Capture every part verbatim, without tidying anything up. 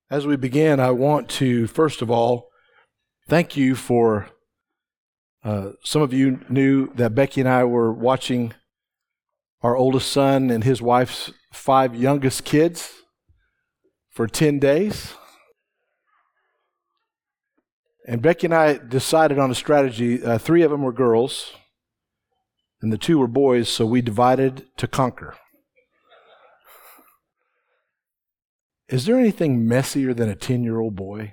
As we begin, I want to, first of all, thank you for, uh, some of you knew that Becky and I were watching our oldest son and his wife's five youngest kids for ten days. And Becky and I decided on a strategy. Uh, three of them were girls, and the two were boys, so we divided to conquer. Is there anything messier than a ten-year-old boy?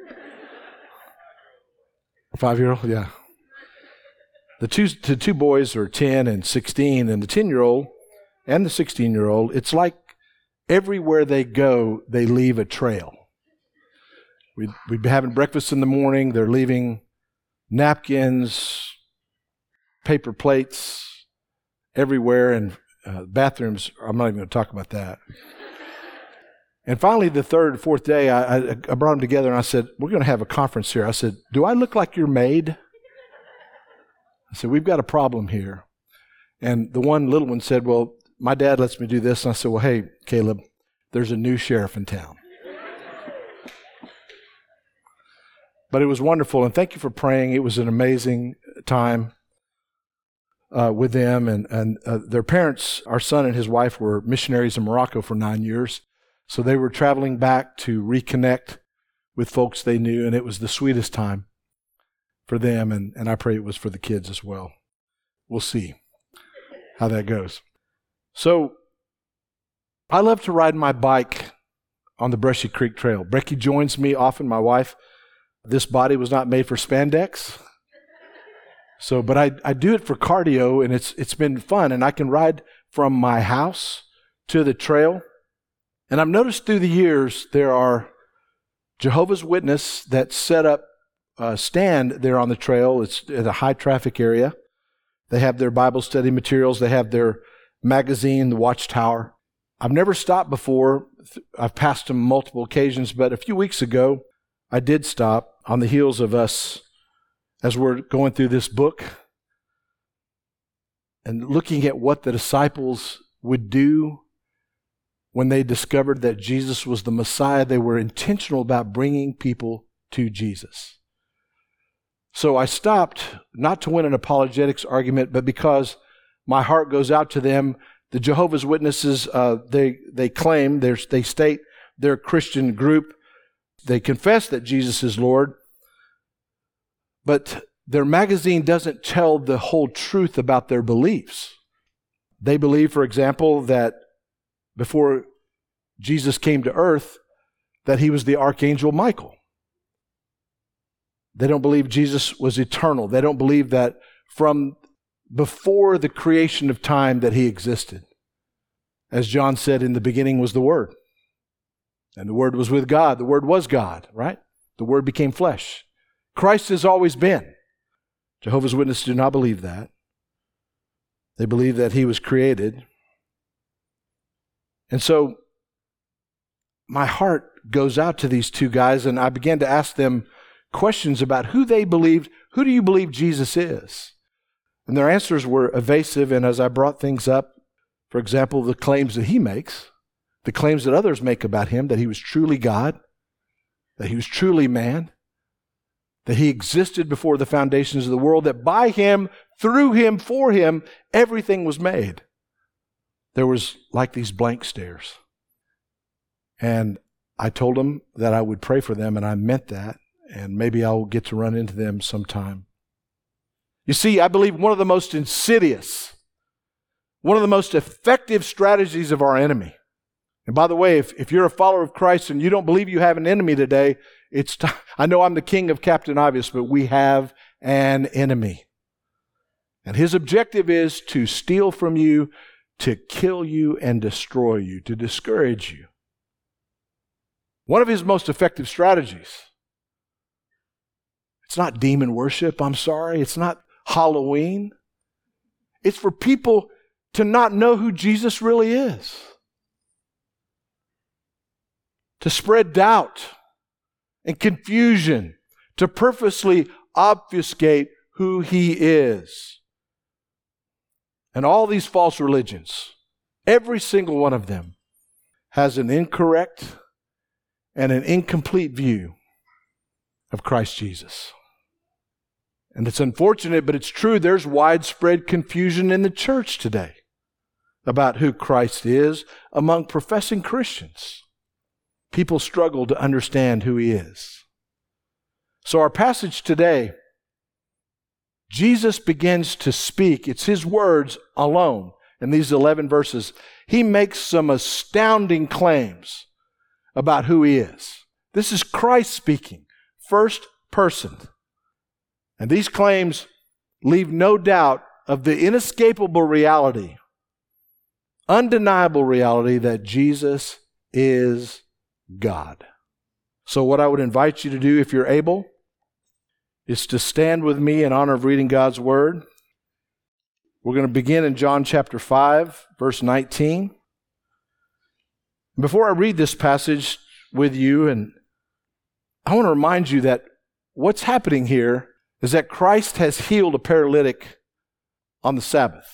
A five-year-old? Yeah. The two, the two boys are ten and sixteen, and the ten-year-old and the sixteen-year-old, it's like everywhere they go, they leave a trail. We'd, we'd be having breakfast in the morning. They're leaving napkins, paper plates everywhere, and uh, bathrooms. I'm not even going to talk about that. And finally, the third, fourth day, I, I, I brought them together and I said, we're going to have a conference here. I said, do I look like your maid? I said, we've got a problem here. And the one little one said, well, my dad lets me do this. And I said, well, hey, Caleb, there's a new sheriff in town. But it was wonderful, and thank you for praying. It was an amazing time uh, with them. And, and uh, their parents, our son and his wife, were missionaries in Morocco for nine years. So they were traveling back to reconnect with folks they knew, and it was the sweetest time for them, and, and I pray it was for the kids as well. We'll see how that goes. So I love to ride my bike on the Brushy Creek Trail. Becky joins me often, my wife. This body was not made for spandex. So, but I, I do it for cardio, and it's it's been fun, and I can ride from my house to the trail. And I've noticed through the years there are Jehovah's Witnesses that set up a stand there on the trail. It's at a high traffic area. They have their Bible study materials. They have their magazine, the Watchtower. I've never stopped before. I've passed them multiple occasions, but a few weeks ago I did stop on the heels of us as we're going through this book and looking at what the disciples would do when they discovered that Jesus was the Messiah. They were intentional about bringing people to Jesus. So I stopped, not to win an apologetics argument, but because my heart goes out to them. The Jehovah's Witnesses, uh, they they claim, they state they're a Christian group. They confess that Jesus is Lord. But their magazine doesn't tell the whole truth about their beliefs. They believe, for example, that before Jesus came to earth, that he was the Archangel Michael. They don't believe Jesus was eternal. They don't believe that from before the creation of time that he existed. As John said, in the beginning was the Word. And the Word was with God. The Word was God, right? The Word became flesh. Christ has always been. Jehovah's Witnesses do not believe that. They believe that he was created. And so my heart goes out to these two guys, and I began to ask them questions about who they believed. Who do you believe Jesus is? And their answers were evasive, and as I brought things up, for example, the claims that he makes, the claims that others make about him, that he was truly God, that he was truly man, that he existed before the foundations of the world, that by him, through him, for him, everything was made. There was like these blank stares. And I told them that I would pray for them, and I meant that, and maybe I'll get to run into them sometime. You see, I believe one of the most insidious, one of the most effective strategies of our enemy. And by the way, if, if you're a follower of Christ and you don't believe you have an enemy today, it's t- I know I'm the king of Captain Obvious, but we have an enemy. And his objective is to steal from you, to kill you and destroy you, to discourage you. One of his most effective strategies. It's not demon worship, I'm sorry. It's not Halloween. It's for people to not know who Jesus really is. To spread doubt and confusion, to purposely obfuscate who he is. And all these false religions, every single one of them, has an incorrect and an incomplete view of Christ Jesus. And it's unfortunate, but it's true. There's widespread confusion in the church today about who Christ is among professing Christians. People struggle to understand who He is. So our passage today, Jesus begins to speak. It's His words alone in these eleven verses. He makes some astounding claims about who He is. This is Christ speaking, first person. And these claims leave no doubt of the inescapable reality, undeniable reality that Jesus is God. So what I would invite you to do, if you're able, is to stand with me in honor of reading God's Word. We're going to begin in John chapter five, verse nineteen. Before I read this passage with you, and I want to remind you that what's happening here is that Christ has healed a paralytic on the Sabbath.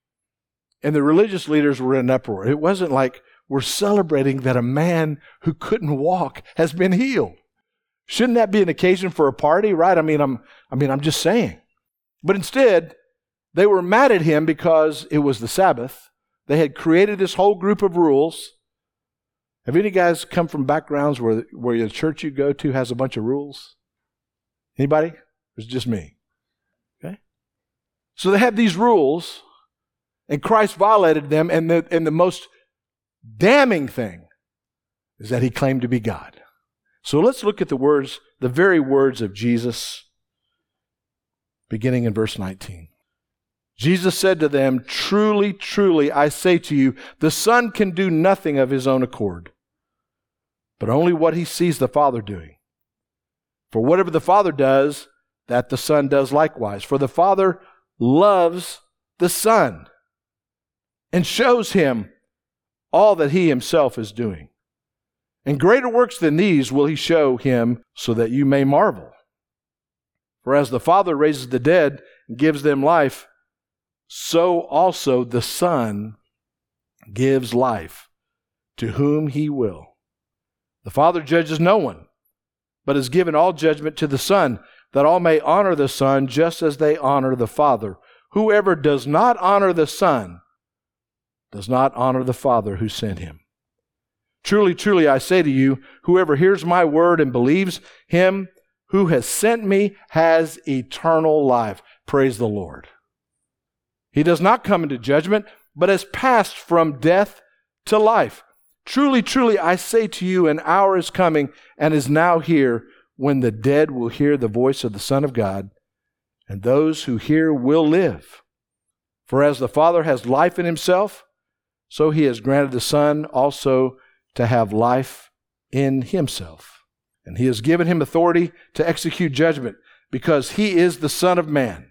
And the religious leaders were in an uproar. It wasn't like we're celebrating that a man who couldn't walk has been healed. Shouldn't that be an occasion for a party, right? I mean, I'm I mean, I'm just saying. But instead, they were mad at him because it was the Sabbath. They had created this whole group of rules. Have any guys come from backgrounds where where the church you go to has a bunch of rules? Anybody? It's just me. Okay? So they had these rules, and Christ violated them, and the, and the most damning thing is that He claimed to be God. So let's look at the words, the very words of Jesus, beginning in verse nineteen. Jesus said to them, "Truly, truly, I say to you, the Son can do nothing of His own accord, but only what He sees the Father doing. For whatever the Father does, that the Son does likewise. For the Father loves the Son and shows Him all that He Himself is doing. And greater works than these will He show Him, so that you may marvel. For as the Father raises the dead and gives them life, so also the Son gives life to whom He will. The Father judges no one, but has given all judgment to the Son, that all may honor the Son just as they honor the Father. Whoever does not honor the Son does not honor the Father who sent Him. Truly, truly, I say to you, whoever hears my word and believes Him who has sent me has eternal life." Praise the Lord. He does not come into judgment, but has passed from death to life. Truly, truly, I say to you, an hour is coming and is now here when the dead will hear the voice of the Son of God, and those who hear will live. For as the Father has life in Himself, so He has granted the Son also to have life in Himself. And He has given Him authority to execute judgment, because He is the Son of Man.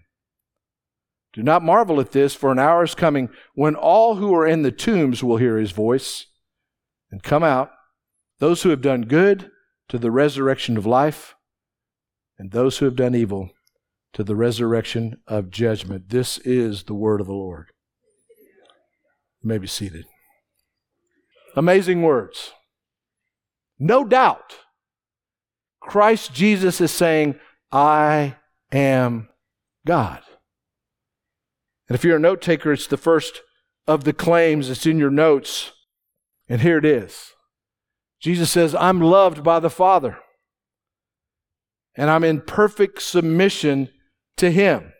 Do not marvel at this, for an hour is coming when all who are in the tombs will hear His voice and come out, those who have done good to the resurrection of life, and those who have done evil to the resurrection of judgment. This is the word of the Lord. You may be seated. Amazing words. No doubt, Christ Jesus is saying, "I am God." And if you're a note taker, it's the first of the claims that's in your notes. And here it is. Jesus says, "I'm loved by the Father, and I'm in perfect submission to Him."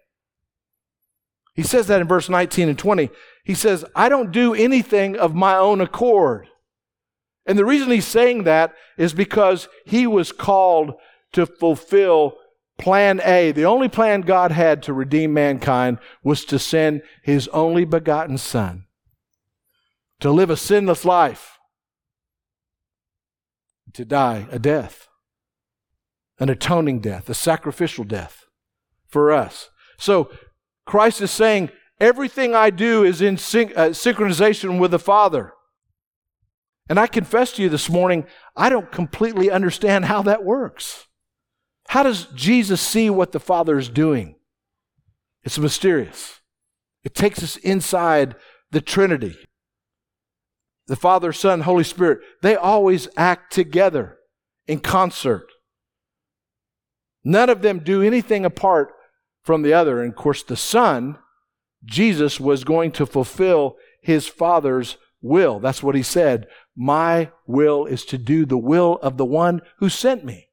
He says that in verse nineteen and twenty. He says, "I don't do anything of my own accord." And the reason he's saying that is because he was called to fulfill plan A. The only plan God had to redeem mankind was to send His only begotten Son to live a sinless life, to die a death, an atoning death, a sacrificial death for us. So Christ is saying, everything I do is in syn- uh, synchronization with the Father. And I confess to you this morning, I don't completely understand how that works. How does Jesus see what the Father is doing? It's mysterious. It takes us inside the Trinity. The Father, Son, Holy Spirit, they always act together. in concert. None of them do anything apart from the other. And of course, the Son, Jesus, was going to fulfill his Father's will. That's what he said. My will is to do the will of the one who sent me.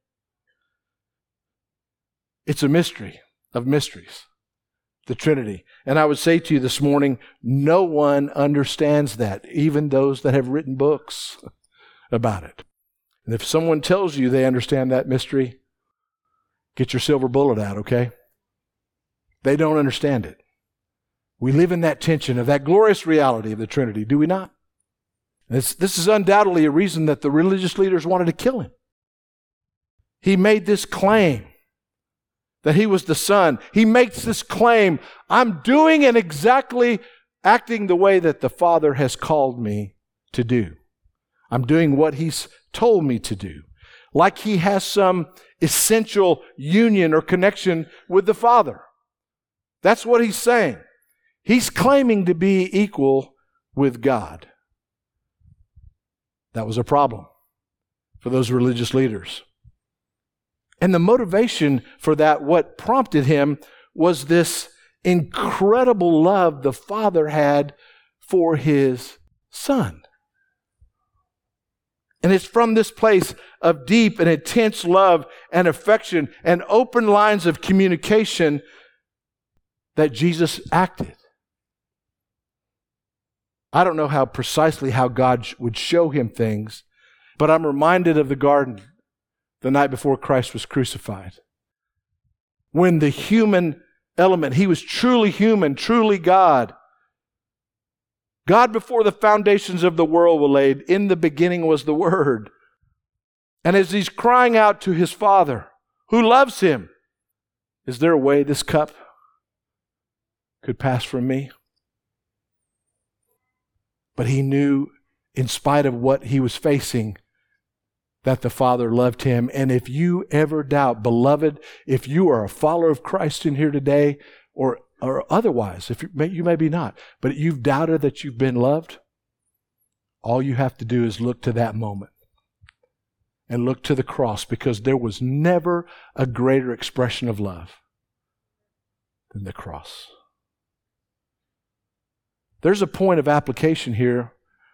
It's a mystery of mysteries, the Trinity. And I would say to you this morning, no one understands that, even those that have written books about it. And if someone tells you they understand that mystery, get your silver bullet out, okay? They don't understand it. We live in that tension of that glorious reality of the Trinity, do we not? This, this is undoubtedly a reason that the religious leaders wanted to kill him. He made this claim that he was the Son. He makes this claim, I'm doing and exactly acting the way that the Father has called me to do. I'm doing what he's told me to do. Like he has some essential union or connection with the Father. That's what he's saying. He's claiming to be equal with God. That was a problem for those religious leaders. And the motivation for that, what prompted him, was this incredible love the Father had for his Son. And it's from this place of deep and intense love and affection and open lines of communication that Jesus acted. I don't know how precisely how God would show him things, but I'm reminded of the garden the night before Christ was crucified. When the human element, he was truly human, truly God. God before the foundations of the world were laid, in the beginning was the Word. And as he's crying out to his Father, who loves him, is there a way this cup could pass from me? But he knew, in spite of what he was facing, that the Father loved him. And if you ever doubt, beloved, if you are a follower of Christ in here today, or, or otherwise, if you may, you may be not, but you've doubted that you've been loved, all you have to do is look to that moment and look to the cross, because there was never a greater expression of love than the cross. There's a point of application here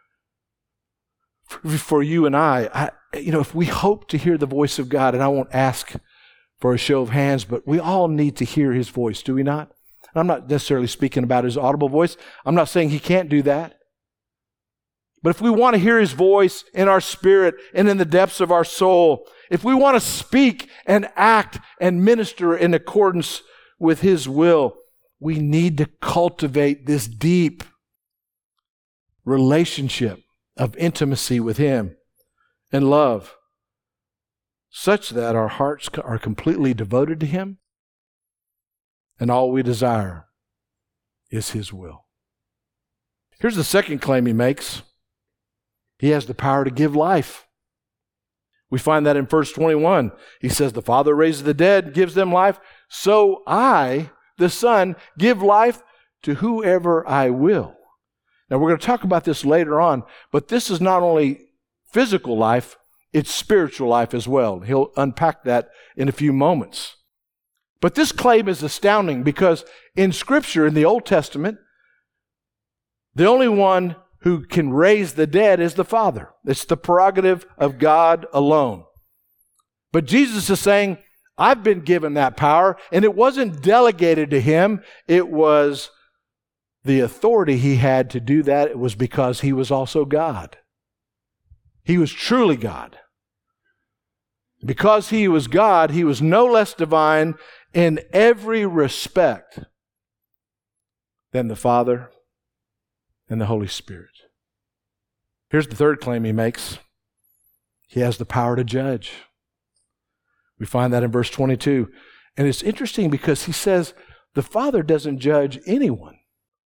for, for you and I. I. You know, if we hope to hear the voice of God, and I won't ask for a show of hands, but we all need to hear his voice, do we not? And I'm not necessarily speaking about his audible voice. I'm not saying he can't do that. But if we want to hear his voice in our spirit and in the depths of our soul, if we want to speak and act and minister in accordance with his will, we need to cultivate this deep relationship of intimacy with him and love, such that our hearts are completely devoted to him, and all we desire is his will. Here's the second claim he makes. He has the power to give life. We find that in verse twenty-one. He says, the Father raises the dead, gives them life, so I, the Son, give life to whoever I will. Now, we're going to talk about this later on, but this is not only physical life, it's spiritual life as well. He'll unpack that in a few moments. But this claim is astounding because in Scripture, in the Old Testament, the only one who can raise the dead is the Father. It's the prerogative of God alone. But Jesus is saying, I've been given that power, and it wasn't delegated to him. It was the authority he had to do that. It was because he was also God. He was truly God. Because he was God, he was no less divine in every respect than the Father and the Holy Spirit. Here's the third claim he makes. He has the power to judge. We find that in verse twenty-two. And it's interesting because he says the Father doesn't judge anyone,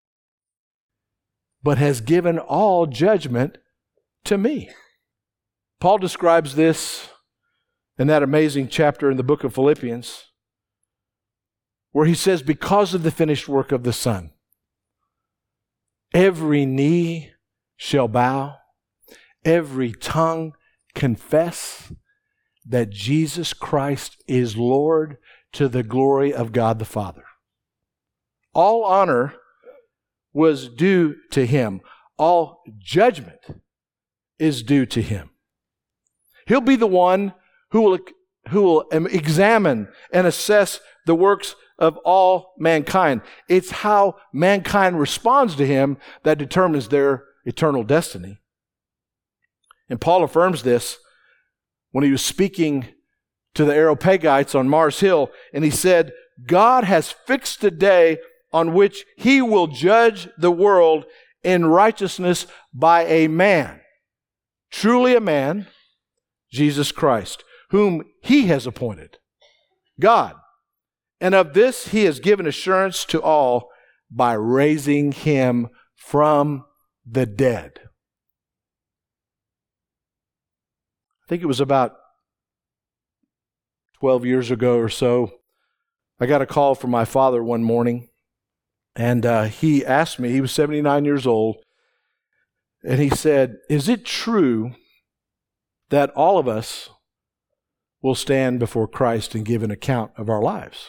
but has given all judgment to me. Paul describes this in that amazing chapter in the book of Philippians, where he says, because of the finished work of the Son, every knee shall bow, every tongue confess that Jesus Christ is Lord to the glory of God the Father. All honor was due to him. All judgment is due to him. He'll be the one who will, who will examine and assess the works of all mankind. It's how mankind responds to him that determines their eternal destiny. And Paul affirms this when he was speaking to the Areopagites on Mars Hill, and he said, God has fixed a day on which he will judge the world in righteousness by a man, truly a man, Jesus Christ, whom he has appointed, God. And of this he has given assurance to all by raising him from the dead. I think it was about twelve years ago or so, I got a call from my father one morning, and uh, he asked me, he was seventy-nine years old, and he said, is it true that all of us will stand before Christ and give an account of our lives?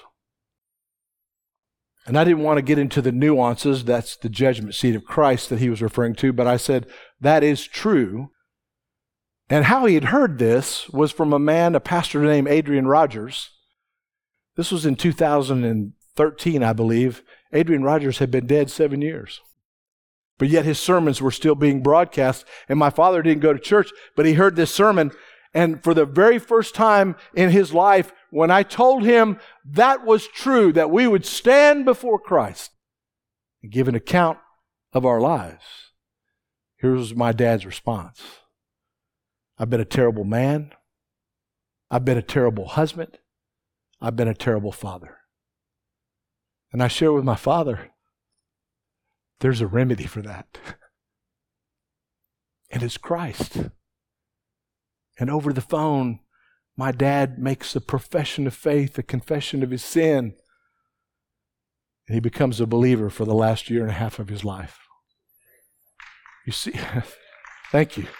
And I didn't want to get into the nuances, that's the judgment seat of Christ that he was referring to, but I said, that is true. And how he had heard this was from a man, a pastor named Adrian Rogers. This was in two thousand thirteen, I believe. Adrian Rogers had been dead seven years. But yet his sermons were still being broadcast, and my father didn't go to church, but he heard this sermon, and for the very first time in his life, when I told him that was true, that we would stand before Christ and give an account of our lives, here was my dad's response. I've been a terrible man. I've been a terrible husband. I've been a terrible father. And I share with my father, there's a remedy for that. And it's Christ. And over the phone, my dad makes a profession of faith, a confession of his sin. And he becomes a believer for the last year and a half of his life. You see, thank you.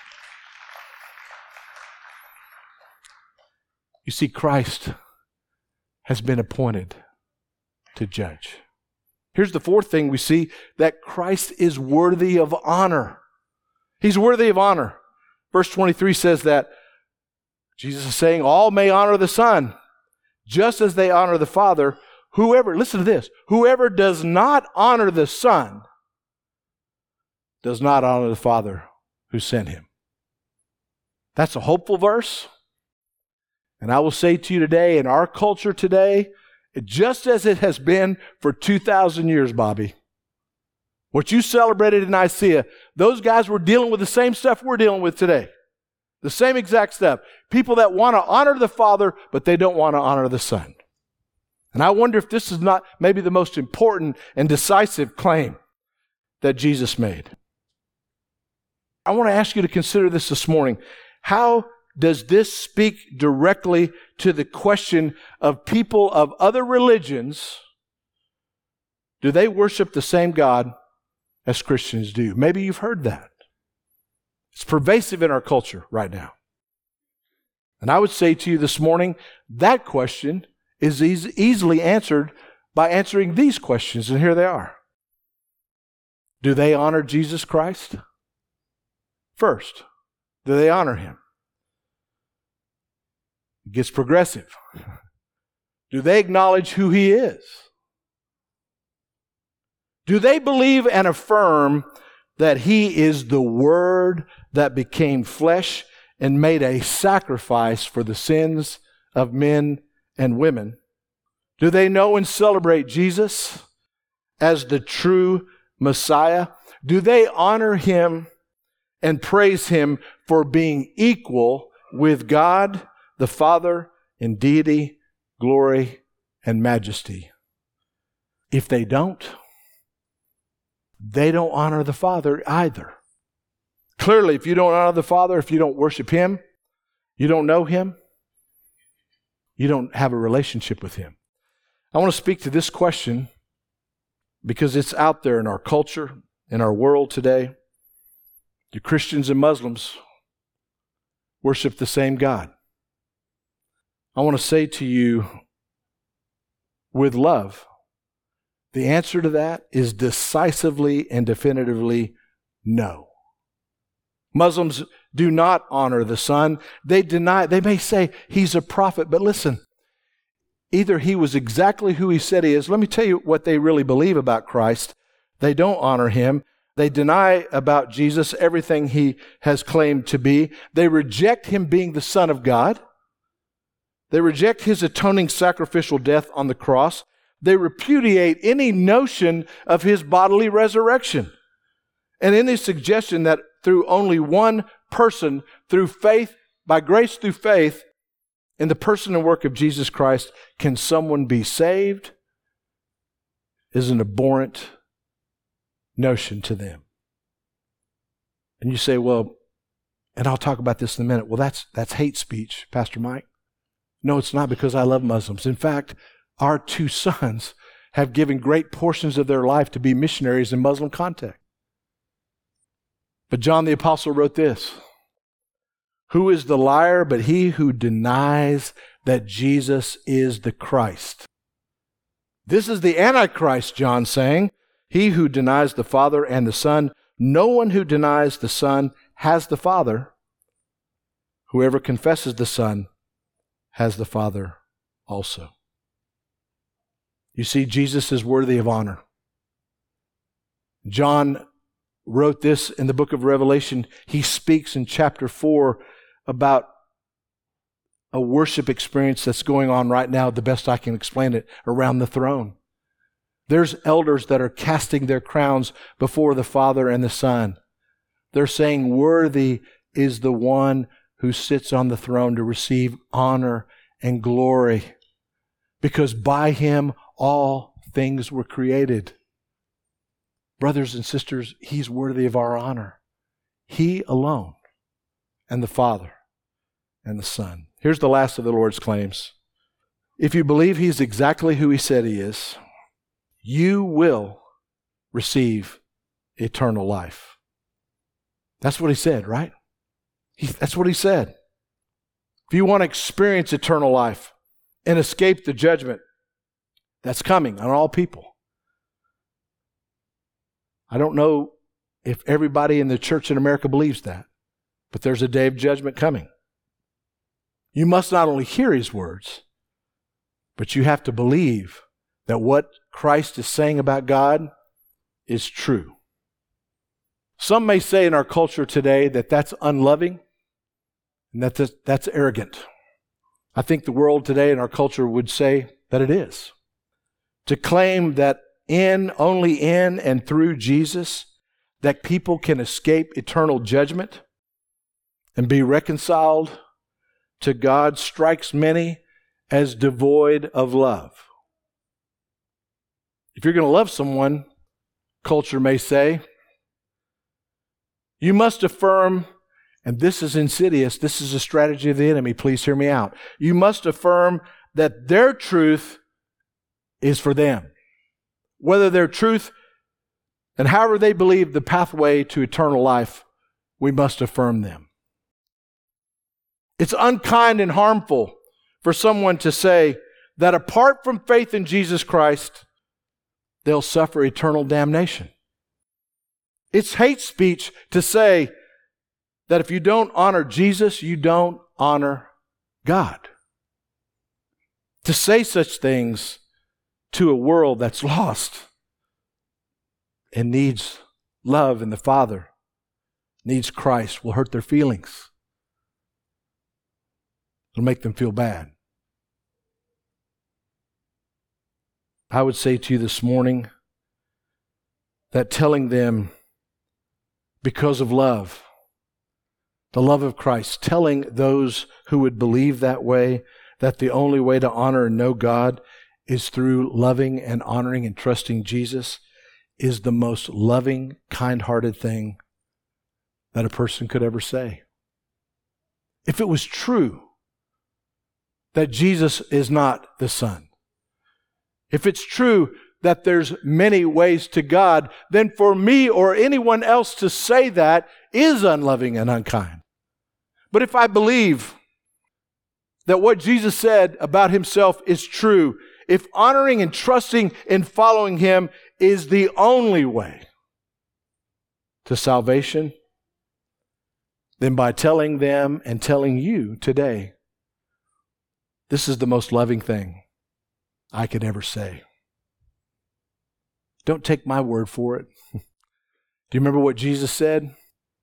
You see, Christ has been appointed to judge. Here's the fourth thing we see, that Christ is worthy of honor. He's worthy of honor. Verse twenty-three says that Jesus is saying, all may honor the Son, just as they honor the Father. Whoever, listen to this, whoever does not honor the Son does not honor the Father who sent him. That's a hopeful verse. And I will say to you today, in our culture today, just as it has been for two thousand years, Bobby, what you celebrated in Nicaea, those guys were dealing with the same stuff we're dealing with today. The same exact stuff. People that want to honor the Father, but they don't want to honor the Son. And I wonder if this is not maybe the most important and decisive claim that Jesus made. I want to ask you to consider this this morning. How does this speak directly to the question of people of other religions? Do they worship the same God as Christians do? Maybe you've heard that. It's pervasive in our culture right now. And I would say to you this morning, that question is eas- easily answered by answering these questions, and here they are. Do they honor Jesus Christ? First, do they honor him? It gets progressive. Do they acknowledge who he is? Do they believe and affirm that he is the Word that became flesh and made a sacrifice for the sins of men and women? Do they know and celebrate Jesus as the true Messiah? Do they honor him and praise him for being equal with God the Father in deity, glory, and majesty? If they don't, they don't honor the Father either. Clearly, if you don't honor the Father, if you don't worship him, you don't know him, you don't have a relationship with him. I want to speak to this question because it's out there in our culture, in our world today. Do Christians and Muslims worship the same God? I want to say to you with love, the answer to that is decisively and definitively no. Muslims do not honor the Son. They deny, they may say he's a prophet, but listen, either he was exactly who he said he is. Let me tell you what they really believe about Christ. They don't honor him. They deny about Jesus everything he has claimed to be. They reject him being the Son of God. They reject his atoning sacrificial death on the cross. They repudiate any notion of his bodily resurrection. And any suggestion that through only one person, through faith, by grace through faith, in the person and work of Jesus Christ, can someone be saved, is an abhorrent notion to them. And you say, well, and I'll talk about this in a minute, well, that's that's hate speech, Pastor Mike. No, it's not, because I love Muslims. In fact, our two sons have given great portions of their life to be missionaries in Muslim context. But John the Apostle wrote this: who is the liar but he who denies that Jesus is the Christ? This is the Antichrist, John saying, he who denies the Father and the Son. No one who denies the Son has the Father. Whoever confesses the Son has the Father also. You see, Jesus is worthy of honor. John wrote this in the book of Revelation. He speaks in chapter four about a worship experience that's going on right now, the best I can explain it, around the throne. There's elders that are casting their crowns before the Father and the Son. They're saying, worthy is the one who sits on the throne to receive honor and glory, because by him all things were created. Brothers and sisters, he's worthy of our honor. He alone, and the Father and the Son. Here's the last of the Lord's claims. If you believe he's exactly who he said he is, you will receive eternal life. That's what he said, right? He, that's what he said. If you want to experience eternal life and escape the judgment that's coming on all people, I don't know if everybody in the church in America believes that, but there's a day of judgment coming. You must not only hear his words, but you have to believe that what Christ is saying about God is true. Some may say in our culture today that that's unloving and that that's, that's arrogant. I think the world today in our culture would say that it is. To claim that in, only in and through Jesus, that people can escape eternal judgment and be reconciled to God strikes many as devoid of love. If you're going to love someone, culture may say, you must affirm, and this is insidious, this is a strategy of the enemy, please hear me out. You must affirm that their truth is for them. Whether their truth and however they believe the pathway to eternal life, we must affirm them. It's unkind and harmful for someone to say that apart from faith in Jesus Christ, they'll suffer eternal damnation. It's hate speech to say that if you don't honor Jesus, you don't honor God. To say such things to a world that's lost and needs love in the Father, needs Christ, will hurt their feelings. It'll make them feel bad. I would say to you this morning that telling them because of love, the love of Christ, telling those who would believe that way, that the only way to honor and know God is through loving and honoring and trusting Jesus, is the most loving, kind-hearted thing that a person could ever say. If it was true that Jesus is not the Son, if it's true that there's many ways to God, then for me or anyone else to say that is unloving and unkind. But if I believe that what Jesus said about himself is true, if honoring and trusting and following him is the only way to salvation, then by telling them and telling you today, this is the most loving thing I could ever say. Don't take my word for it. Do you remember what Jesus said?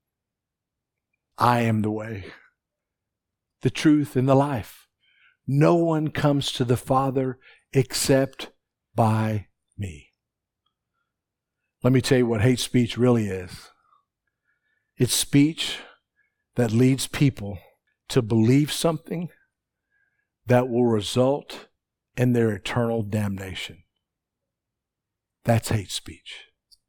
I am the way, the truth, and the life. No one comes to the Father except by me. Let me tell you what hate speech really is. It's speech that leads people to believe something that will result in their eternal damnation. That's hate speech.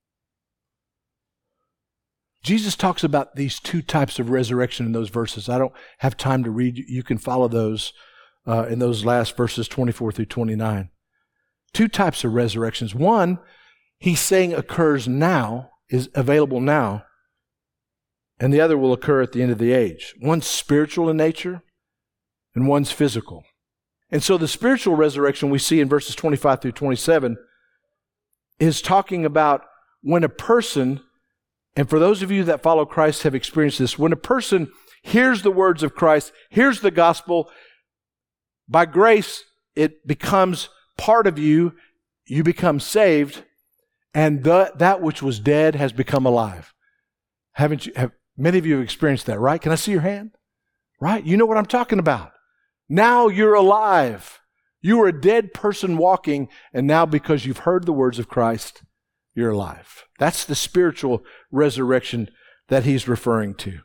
Jesus talks about these two types of resurrection in those verses. I don't have time to read. You can follow those uh, in those last verses twenty-four through twenty-nine. Two types of resurrections. One, he's saying occurs now, is available now, and the other will occur at the end of the age. One's spiritual in nature, and one's physical. And so the spiritual resurrection we see in verses twenty-five through twenty-seven is talking about when a person, and for those of you that follow Christ have experienced this, when a person hears the words of Christ, hears the gospel, by grace it becomes part of you, you become saved, and the, that which was dead has become alive. Haven't you? Have, many of you have experienced that, right? Can I see your hand? Right? You know what I'm talking about. Now you're alive. You were a dead person walking, and now because you've heard the words of Christ, you're alive. That's the spiritual resurrection that he's referring to.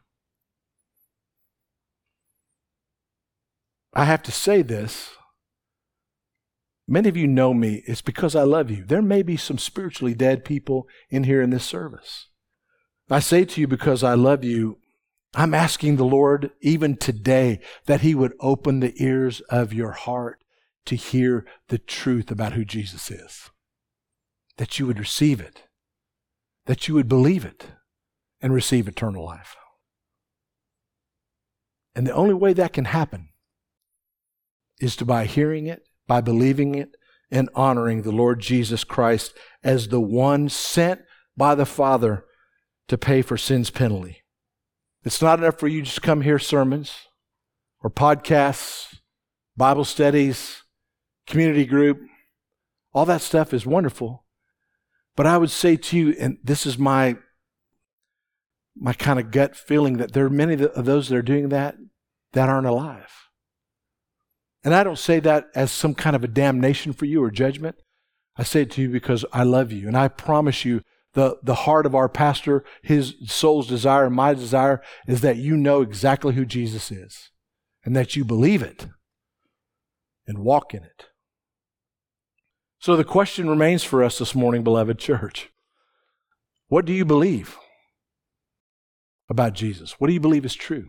I have to say this. Many of you know me. It's because I love you. There may be some spiritually dead people in here in this service. I say to you because I love you, I'm asking the Lord even today that he would open the ears of your heart to hear the truth about who Jesus is. That you would receive it. That you would believe it and receive eternal life. And the only way that can happen is to by hearing it, by believing it, and honoring the Lord Jesus Christ as the one sent by the Father to pay for sin's penalty. It's not enough for you to just come hear sermons or podcasts, Bible studies, community group. All that stuff is wonderful. But I would say to you, and this is my, my kind of gut feeling, that there are many of those that are doing that that aren't alive. And I don't say that as some kind of a damnation for you or judgment. I say it to you because I love you. And I promise you, the, the heart of our pastor, his soul's desire and my desire is that you know exactly who Jesus is and that you believe it and walk in it. So the question remains for us this morning, beloved church. What do you believe about Jesus? What do you believe is true?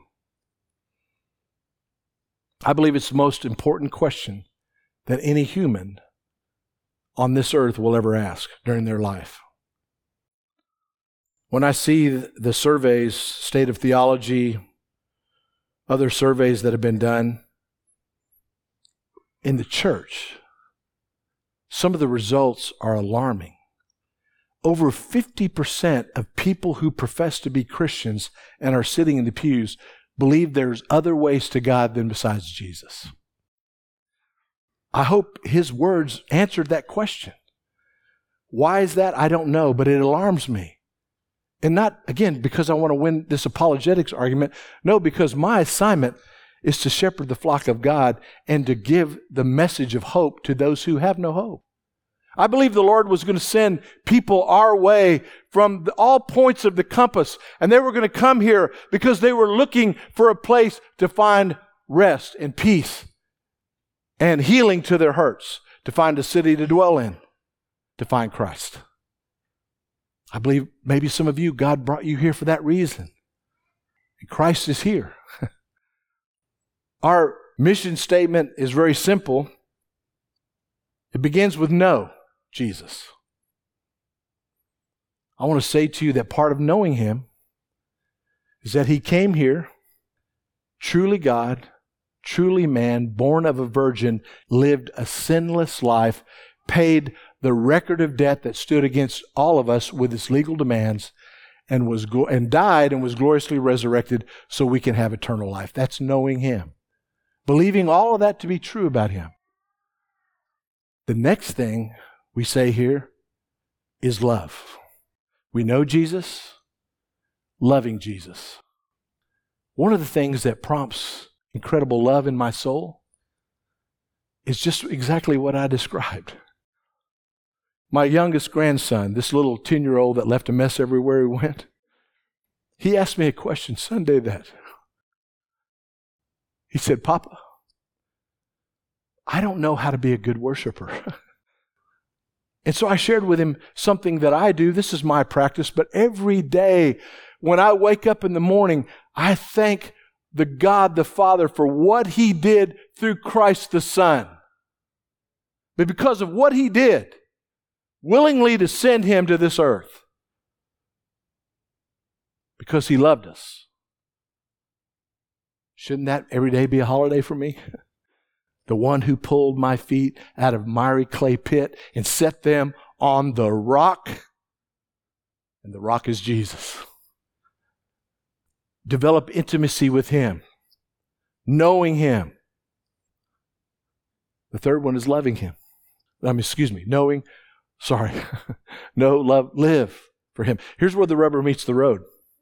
I believe it's the most important question that any human on this earth will ever ask during their life. When I see the surveys, State of Theology, other surveys that have been done in the church, some of the results are alarming. Over fifty percent of people who profess to be Christians and are sitting in the pews believe there's other ways to God than besides Jesus. I hope his words answered that question. Why is that? I don't know, but it alarms me. And not, again, because I want to win this apologetics argument. No, because my assignment is to shepherd the flock of God and to give the message of hope to those who have no hope. I believe the Lord was going to send people our way from the, all points of the compass, and they were going to come here because they were looking for a place to find rest and peace and healing to their hurts, to find a city to dwell in, to find Christ. I believe maybe some of you, God brought you here for that reason. And Christ is here. Our mission statement is very simple. It begins with know Jesus. I want to say to you that part of knowing him is that he came here, truly God, truly man, born of a virgin, lived a sinless life, paid the record of debt that stood against all of us with its legal demands, and was go- and died and was gloriously resurrected so we can have eternal life. That's knowing him. Believing all of that to be true about him. The next thing we say here is love. We know Jesus, loving Jesus. One of the things that prompts incredible love in my soul is just exactly what I described. My youngest grandson, this little ten-year-old that left a mess everywhere he went, he asked me a question Sunday that. He said, Papa, I don't know how to be a good worshiper. And so I shared with him something that I do. This is my practice, but every day when I wake up in the morning, I thank the God the Father for what he did through Christ the Son. But because of what he did, willingly to send him to this earth, because he loved us. Shouldn't that every day be a holiday for me? The one who pulled my feet out of miry clay pit and set them on the rock. And the rock is Jesus. Develop intimacy with him. Knowing him. The third one is loving him. I mean, excuse me, knowing, sorry. no, love, live for him. Here's where the rubber meets the road.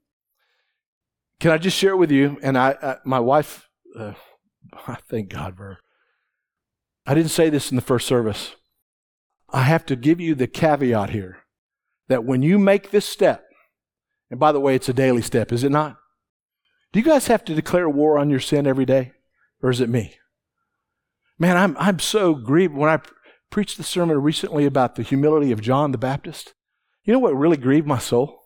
Can I just share with you, and I, I my wife, uh, I thank God for her. I didn't say this in the first service. I have to give you the caveat here that when you make this step, and by the way, it's a daily step, is it not? Do you guys have to declare war on your sin every day? Or is it me? Man, I'm I'm so grieved. When I pre- preached the sermon recently about the humility of John the Baptist, you know what really grieved my soul?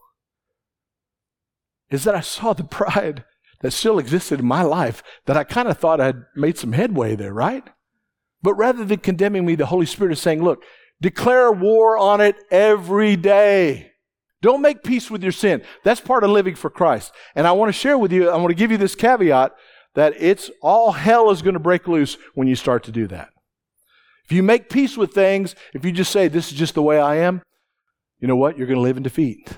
Is that I saw the pride that still existed in my life, that I kind of thought I'd made some headway there, right? But rather than condemning me, the Holy Spirit is saying, look, declare war on it every day. Don't make peace with your sin. That's part of living for Christ. And I want to share with you, I want to give you this caveat that it's all hell is going to break loose when you start to do that. If you make peace with things, if you just say, this is just the way I am, you know what? You're going to live in defeat.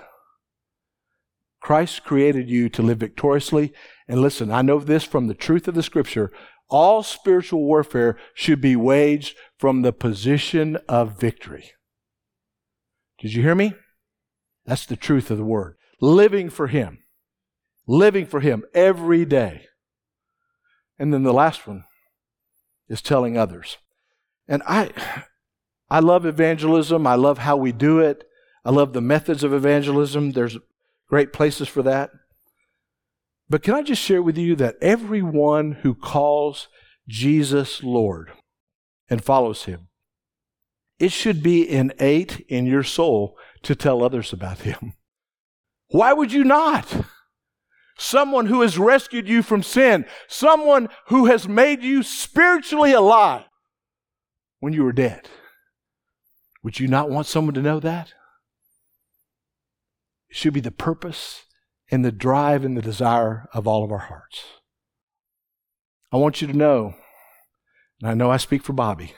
Christ created you to live victoriously. And listen, I know this from the truth of the Scripture. All spiritual warfare should be waged from the position of victory. Did you hear me? That's the truth of the word. Living for him. Living for him every day. And then the last one is telling others. And I, I love evangelism. I love how we do it. I love the methods of evangelism. There's great places for that. But can I just share with you that everyone who calls Jesus Lord and follows him, it should be innate in your soul to tell others about him. Why would you not? Someone who has rescued you from sin, someone who has made you spiritually alive when you were dead. Would you not want someone to know that? It should be the purpose and the drive and the desire of all of our hearts. I want you to know, and I know I speak for Bobby,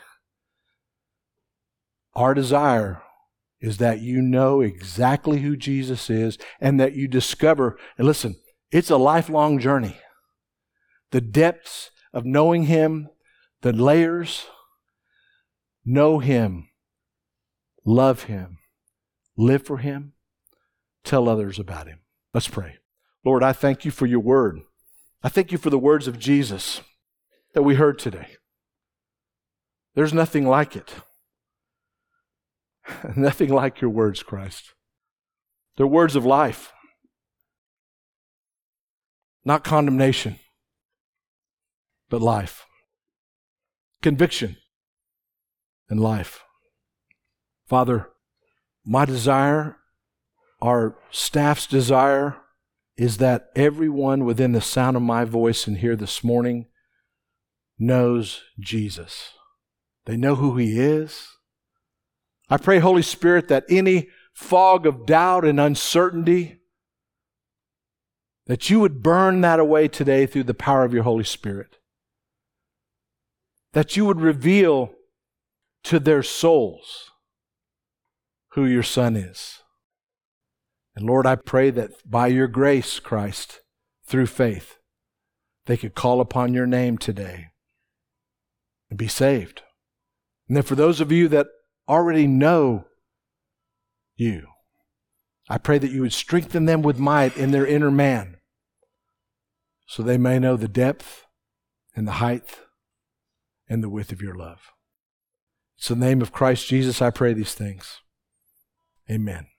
our desire is that you know exactly who Jesus is and that you discover, and listen, it's a lifelong journey. The depths of knowing him, the layers, know him, love him, live for him, tell others about him. Let's pray. Lord, I thank you for your word. I thank you for the words of Jesus that we heard today. There's nothing like it. Nothing like your words, Christ. They're words of life, not condemnation, but life. Conviction and life. Father, my desire, our staff's desire, is that everyone within the sound of my voice in here this morning knows Jesus. They know who he is. I pray, Holy Spirit, that any fog of doubt and uncertainty, that you would burn that away today through the power of your Holy Spirit. that you would reveal to their souls who your Son is. And Lord, I pray that by your grace, Christ, through faith, they could call upon your name today and be saved. And then for those of you that already know you, I pray that you would strengthen them with might in their inner man so they may know the depth and the height and the width of your love. It's in the name of Christ Jesus I pray these things. Amen.